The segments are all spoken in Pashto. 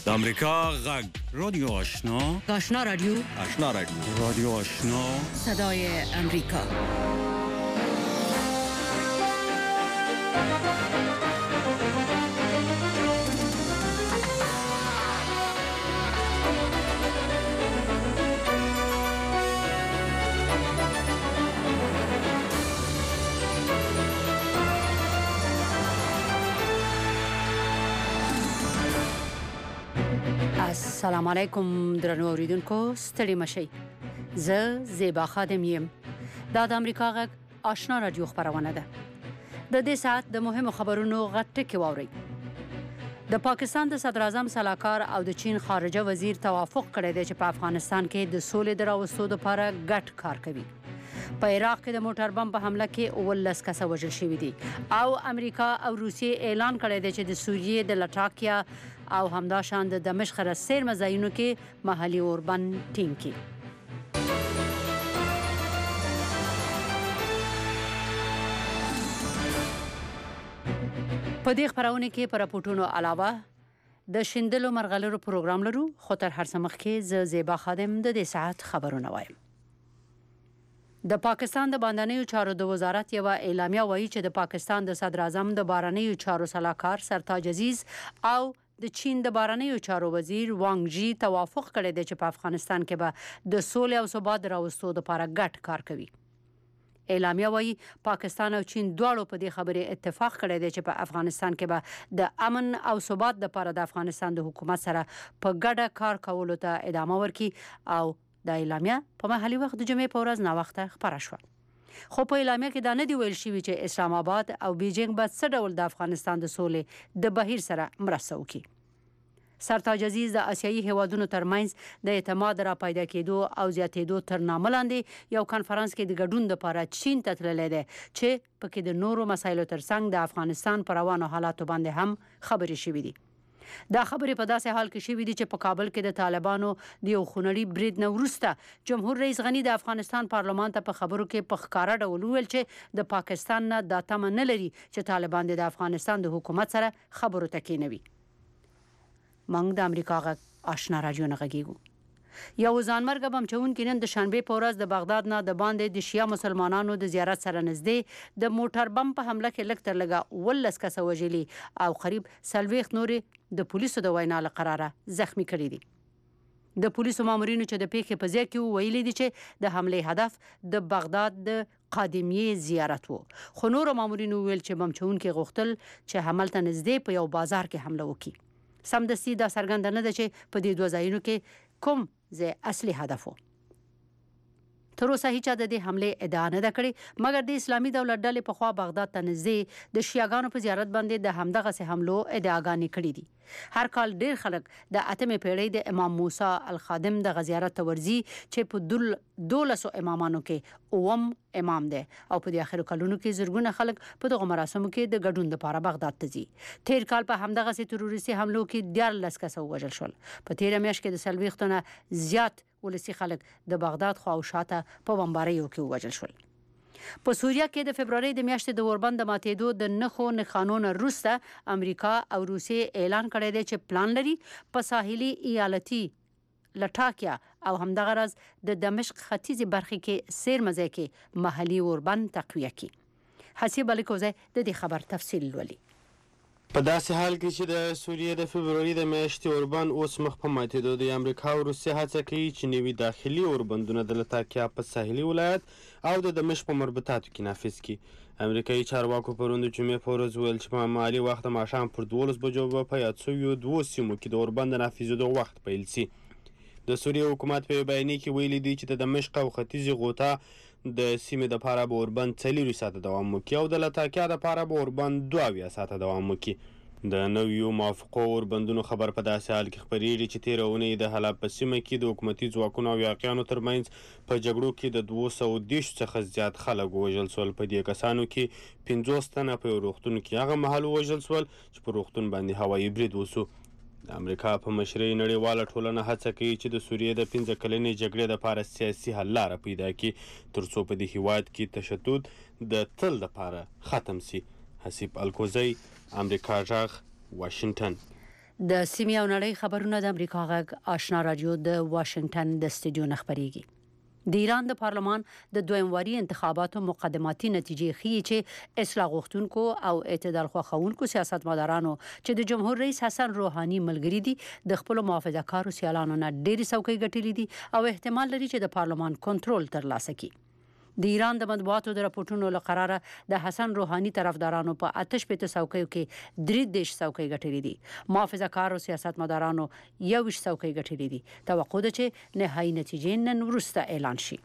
د امریکا غږ رادیو آشنا آشنا رادیو رادیو آشنا صدای امریکا. السلام علیکم درنو اوریدونکو، ستړي مشئ. زه زیبا خادم یم. دا د امریکا غږ آشنا رادیو خبرونه ده. د دې ساعت د مهمو خبرونو غټکې واورئ. د پاکستان د صدر اعظم سلاکار او د چین خارجه وزیر توافق کړی دی چې په افغانستان کې د سولې د راوستو لپاره ګډ کار کوي. په عراق کې د موټر بم په حمله کې 19 کسه وژل شوي دي او امریکا او روسیې اعلان کړی دی چې د سوریې د لټاکیا او همداشان د دمشق سیر مزاینو کې محلي اوربند ټینګ کی. په دې خبرونه کې پر راپورټونو علاوه د شیندلو مرغلرو پروګرام لرو، خو تر هر څه مخکې ز زیبا خادم د دې ساعت خبرونه وایم. د پاکستان د بهرنیو چارو د وزارت یو اعلامیه وایي چې د پاکستان د صدر اعظم د بهرنیو چارو سلاکار سرتاج عزیز او د چین د بهرنیو چارو وزیر وانګ جی توافق کړی دی چې په افغانستان کې به د سولې او ثبات راوستو لپاره ګډ کار کوي. اعلامیه وایي پاکستان او چین دواړو په دې خبرې اتفاق کړی دی چې په افغانستان کې به د امن او ثبات لپاره د افغانستان د حکومت سره په ګډه کار کولو ته ادامه ورکړي. او دا اعلامیه په محلي وخت د جمعې په ورځ ناوخته خپره شوه. خو په اعلامیه کې دا نه دی ویل شوي چې اسلام آباد او بیجینګ به څه ډول د افغانستان د سولې د بهیر سره مرسته وکړي. سرتاج عزیز د آسیایي هیوادونو ترمنځ د اعتماد را پیدا کېدو او زیاتېدو تر نامه لاندې یو کنفرانس کې د ګډون لپاره چین ته تللی دی چې پکې د نورو مسایلو ترڅنګ د افغانستان پر روانو حالاتو باندې هم خبرې شوي دي. دا خبرې په داسې حال کې شوي دي چې په کابل کې د طالبانو د یو خونړي برید نه وروسته جمهور رئیس غني د افغانستان پارلمان ته په خبرو کې په ښکاره ډول وویل چې د پاکستان نه دا تمه نه لري چې طالبان د افغانستان د حکومت سره خبرو ته کېنوي. موږ د امریکا غږ آشنا رادیو نه غږیږو. یو ځانمرګه بم چونکي نن د شنبې په ورځ د بغداد نه د باندې د شیعه مسلمانانو د زیارت سره نږدې د موټر بم په حمله کې لږ تر لږه 19 کسه وژلي او قریب 40 نورې د پولیسو د وینا له قراره زخمی کړي دي. د پولیسو مامورینو چې د پیښې په ځای کې ویلي دي چې د حمله هدف د بغداد د قادمیه زیارت وو، خو نورو مامورینو ویل چې بم چونکي غوښتل چې هملته نږدې په یو بازار کې حمله وکړي. سمدستي دا څرګنده نه ده چې په دې دوه ځایونو کې کوم ځای اصلي هدف وو. تر اوسه هیچا د دې حملې ادعا نه ده کړې، مګر د اسلامي دولت ډلې پخوا بغداد ته نږدې د شیعاګانو په زیارت باندې د همدغسې حملو ادعاګانې کړي دي. هر کال ډیر خلک د 8مې پیړۍ د امام موسی الخادم د زیارت ته ورځي چې په 12 امامانو کې اوم امام دی او په دې اخرو کلونو کې زرګونه خلک په دغه مراسمو کې د ګډون لپاره بغداد ته ځي. تیر کال په همدغسې تروریستي حملو کې 14 کسه ووژل شول. په تیره میاشت کې د 40 نه زیات ولسي خلک د بغداد خوا او شاته په بمباریو کې ووژل شول. په سوریه کې د فبروري د میاشتې د اوربند د ماتېدو د نښو نښانونو وروسته امریکا او روسیې اعلان کړی دی چې پلان لري په ساحلي ایالتي لټاکیا او همدغه راز د دمشق ختیځې برخې کې سیر مزای کې محلي اوربند تقویه کړي. حسیب الیکوزی د دې خبر تفصیل لولي. په داسې حال کې چې د سوریې د فبروري د میاشتې اوربند اوس مخ په ماتېدو د امریکا او روسیې هڅه کوي چې نوي داخلي اوربندونه د لټاکیا په ساحلي ولایت او د دمشق په مربوطاتو کې نافذ کړي. امریکایي چارواکو پرون د جمعې په ورځ ویل چې په محلي وخت د ماښام پر 12 بجو به په یاد شویو 2 سیمو کې د اوربند د نافذېدو وخت پیل شي. د سوریې حکومت په بیانیه کې ویلي دی چې د دمشق او ختیځې غوطه د سیمې دپاره به اوربند 40 ساعته دوام وکړي او د لټاکیا دپاره به اوربند 22 ساعته دوام وکړي. د نویو موافقو اوربندونو خبر په داسې حال کې خپرېږي چې تېره اونۍ د حلب په سیمه کې د حکومتي ځواکونو او یاقیانو ترمنځ په جګړو کې د 230 څخه زیات خلک ووژل شول. په دې کسانو کې 50 تنه په یو روغتون کې هغه مهال ووژل شول چې په روغتون باندې هوایي برید وشو. د امریکا په مشرۍ نړیواله ټولنه هڅه کوي چې د سوریې د 15 کلنې جګړې لپاره سیاسي حل لاره پیدا کړي ترڅو په دې هیواد کې تشدد د تل لپاره ختم شي. حسیب الکوزی، امریکا غږ، واشنگټن. د سیمې او نړۍ خبرونه د امریکا غږ آشنا رادیو د واشنگټن د استودیو نه خبريږي. د ایران د پارلمان د دویم واري انتخاباتو مقدماتي نتیجې ښیي چې اصلاح غوښتونکو او اعتدال خوښونکو سیاستمدارانو چې د جمهور رئیس حسن روحاني ملګری دي د خپل محافظه‌کارو سیالانو نه ډېری څوکۍ ګټلې دي او احتمال لري چې د پارلمان کنټرول ترلاسه کړي. د ایران د مطبوعاتو د راپورټونو لقراره د حسن روحاني طرفدارانو په آتش پته څوکیو کې 3 څوکۍ ګټلې دي. محافظه‌کارو سیاستمدارانو 1 څوکۍ ګټلې دي. توقع ده چې نهایي نتیجې نن وروسته اعلان شي.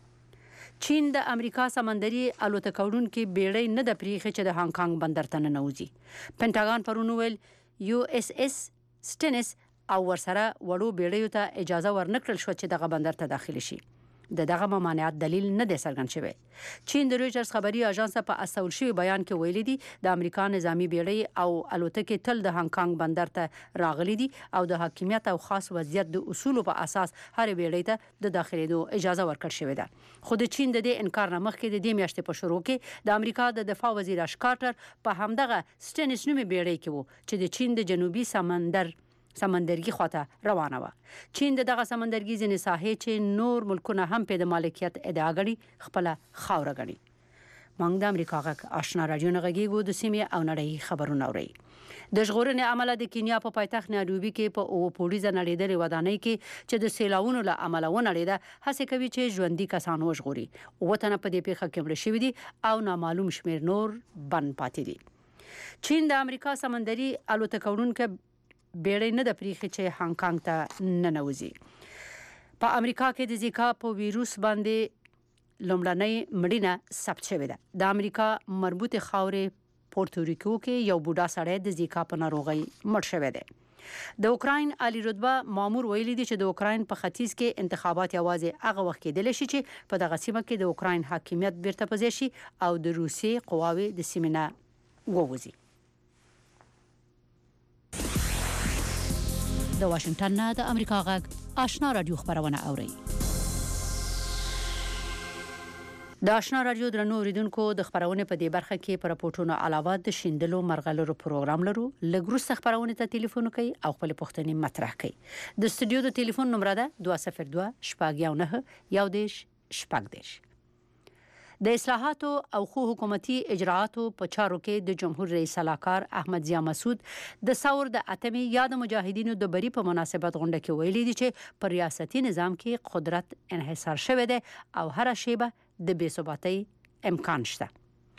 چین د امریکا سمندري الوتکوړونکو بیړۍ نه د پریخي چې د هانګ کانګ بندر ته ننوځي. پینټاګان پرون ویل USS سټینس او ورسره وړو بیړیو ته اجازه ورنکړل شو چې دغه بندر ته داخل شي. دغه ممانعت دلیل نه دی څرګند شوی. چین د رويټرز خبري اژانس په اسول شوی بیان کې ویلي دي د امریکا نظامی بیړۍ او الوتکې تل د هانګ کانګ بندر ته راغلي دي او د حاکمیت او خاص وضعیت د اصولو په اساس هر بیړۍ ته د داخليدو اجازه ورکړل شوې ده. خو د چین د دې انکار نه مخکې د دې میاشتې په شروع کې د امریکا د دفاع وزیر اش کارټر په همدغه سټینس نومي بیړۍ کې وو چې د چین د جنوبي سمندرګي خواته روانه و. چین دغه سمندرګي ځینې ساحې چې نور ملکونه هم په د مالکیت ادعا غړي خپل خاور غړي. موږ د امریکا غږ آشنا رادیو نه غږیږو د سیمې او نړۍ خبرونه اوري. د ژغورنې عمله د کینیا په پایتخت نایروبي کې په او پولیسه نړیدلې ودانۍ کې چې د سیلاوونو له عمله ونړیده هڅه کوي چې ژوندۍ کسان وژغوري. وطن په دې پیښه کې مړ شوی دي او نامعلوم شمیر نور بن پاتې دي. چین د امریکا سمندري الوتکوړونکو بیړۍ نه د پریخي چې هانګ کانګ ته ننوځي. په امریکا کې د زیکا په ویروس باندې لومړنۍ مړینه ثبت شوې ده. د امریکا مربوطه خاورې پورتوریکو کې یو بوډا سړی د زیکا په ناروغۍ مړ شوی دی. د اوکراین عالی رتبه مامور ویلي دی چې د اوکراین په ختیځ کې انتخابات یوازې هغه وخت کېدل شي چې په دغه سیمه کې د اوکراین حاکمیت بیرته پځې شي او د روسیې قواوې د سیمې نه ووځي. د واشنگټن نه د امریکا غږ آشنا رادیو خبرونه اوري. د آشنا رادیو درنو اوریدونکو د خبرونه په دې برخه کې پر راپورټونو علاوه د شیندلو مرغلرو پروګرام لرو. لګروس خبرونه ته ټلیفون کوي او خپل پوښتنې مطرح کوي. د استودیو د ټلیفون نمبر ده 202 شپږ 9 11 د اصلاحاتو او خو حکومتي اجراءاتو په چارو کې د جمهور رئیس سلاکار احمد ضیا مسعود د ثور د اتمی یاد مجاهدینو د بری په مناسبت غونډه کې ویلي دي چې پر ریاستي نظام کې قدرت انحصار شوی دی او هر شیبه د بې ثباتۍ امکان شته.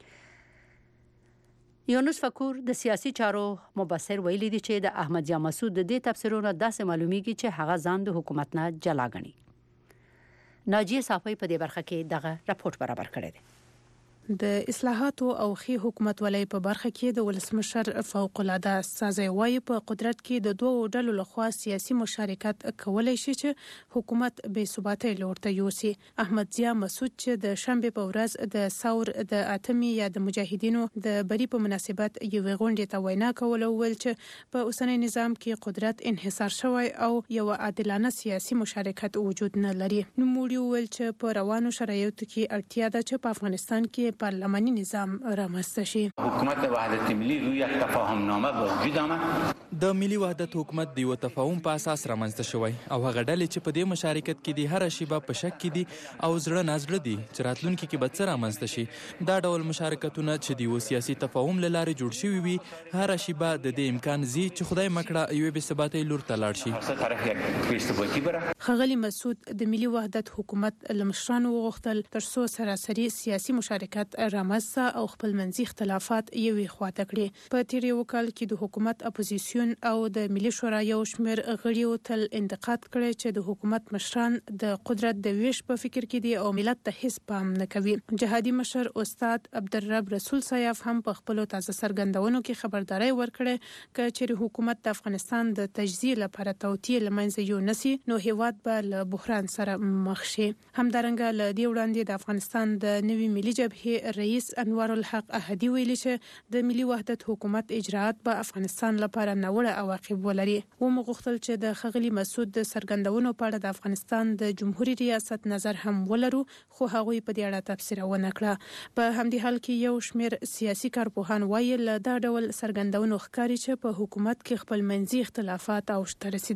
یونس فکور د سیاسي چارو مبصر ویلي دي چې د احمد ضیا مسعود د دې تفسیرونو داسې معلومیږي چې هغه ځان د حکومت نه جلا ګڼي. ناجیه صافی په دې برخه کې دغه راپورټ برابر کړی دی. د اصلاحاتو او خي حکومت ولې په برخه کې د ولسمشر فوق العاده استازي وايي په قدرت کې د دوه ډلو لخوا سیاسي مشارکت کولای شي چې حکومت بې ثباتۍ لورته یوسي. احمد ضیا مسعود چې د شنبه په ورځ د ثور د اتمی یا د مجاهدینو د بری په مناسبت یو غونډه ته وینا کوله ول چې په اوسنۍ نظام کې قدرت انحصار شوی او یو عادلانه سیاسي مشارکت وجود نه لري. نو موږ ول چې په روانو شرایطو کې اړتیا ده چې په افغانستان کې پارلماني نظام رامنځته شي. حکومت وحدت ملی روی یک تفاهم نامه به وجود آمد. د ملي وحدت حکومت د یو تفاهم په اساس رامنځته شوی او هغه ډلې چې په دې مشارکت کې دي هر شیبه په شک کې دي او زړه نازړه دي چې راتلونکي کې به څه رامنځته شي. دا ډول مشارکتونه چې د یو سیاسي تفاهم له لارې جوړ شوي وي هر شیبه د دې امکان زی چې خدای مکړه یو به ثباتي لور ته لاړ شي. خغلی مسعود د ملي وحدت حکومت لمشرانو وغوښتل ترڅو سراسري سیاسي مشارکت رامنځته او خپل منځي اختلافات یوې خواته کړي. په تیر یو کال کې د حکومت اپوزیسیون او د ملي شورا یو شمېر غړیو تل انتقاد کړی چې د حکومت مشران د قدرت د ویش په فکر کې دي او ملت ته هیڅ پام نه کوي. جهادي مشر استاد عبدالرب رسول سیاف هم په خپل تازه څرګندونو کې خبرداري ورکړه چې حکومت د افغانستان د تجزیه لپاره توطیه لمنځه یونسي نو هیواد به له بحران سره مخ شي. همدارنګه له دې وړاندې د افغانستان د نوي ملي جبهې کې رئیس انوار الحق احدي ویلي چې د ملي وحدت حکومت اجراات په افغانستان لپاره ناوړه عواقب ولري. ومغوښتل چې د ښاغلي مسعود د څرګندونو په اړه د افغانستان د جمهوریت ریاست نظر هم ولرو، خو هغوی په دې اړه تبصره ونه کړه. په همدې حال کې یو شمېر سیاسي کارپوهان وایي له دا ډول څرګندونو ښکاري چې په حکومت کې خپل منځي اختلافات او شته